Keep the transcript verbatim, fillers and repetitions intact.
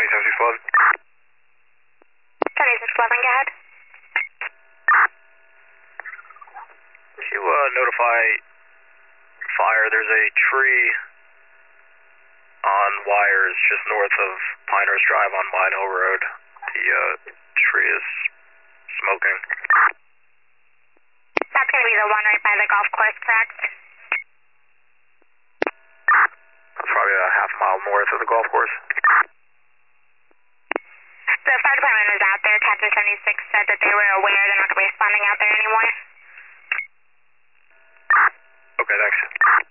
seventy-six eleven. seventy-six eleven, go ahead. Can you uh, notify fire? There's a tree on wires just north of Pinehurst Drive on Mine Hill Road. The uh, tree is smoking. That's going to be the one right by the golf course, correct? That's probably a half mile north of the golf course. The fire department is out there. Captain seventy-six said that they were aware they're not going to be responding out there anymore. Okay, thanks.